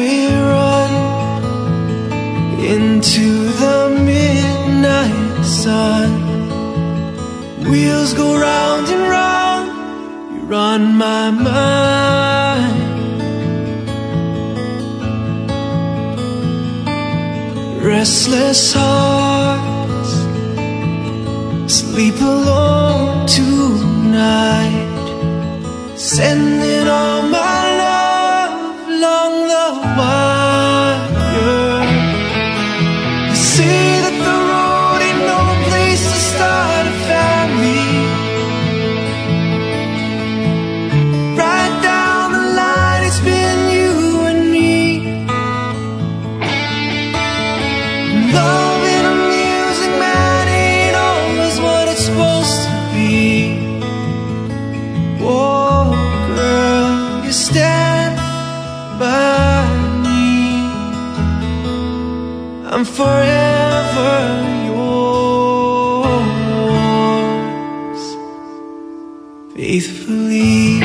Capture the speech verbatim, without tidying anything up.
we run into the midnight sun. Wheels go round and round, you're on my mind. Restless hearts sleep alone tonight, sending all my love along the wire. You say that the road ain't no place to start a family. Right down the line, it's been you and me. Love in a music, man, ain't always what it's supposed to be. Oh, girl, you stand by me. I'm forever yours, faithfully.